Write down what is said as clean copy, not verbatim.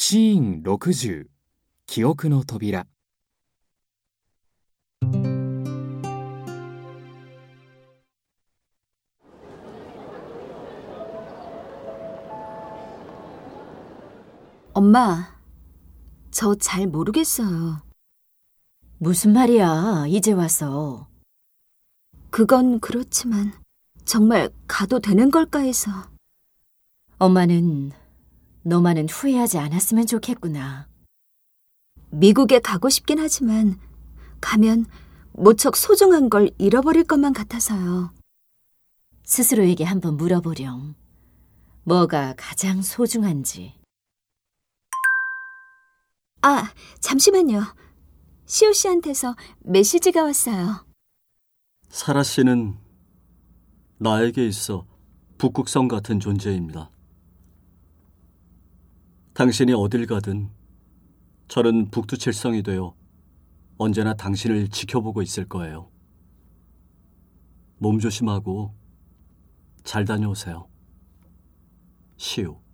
シーン60記憶の扉。 엄마, 저 잘 모르겠어요. 무슨 말이야, 이제 와서. 그건 그렇지만 정말 가도 되는 걸까 해서. 엄마는 너만은 후회하지 않았으면 좋겠구나. 미국에 가고 싶긴 하지만 가면 모척 소중한 걸 잃어버릴 것만 같아서요. 스스로에게 한번 물어보렴. 뭐가 가장 소중한지. 아, 잠시만요. 시호 씨한테서 메시지가 왔어요. 사라 씨는 나에게 있어 북극성 같은 존재입니다. 당신이 어딜 가든 저는 북두칠성이 되어 언제나 당신을 지켜보고 있을 거예요. 몸 조심하고 잘 다녀오세요. 시우.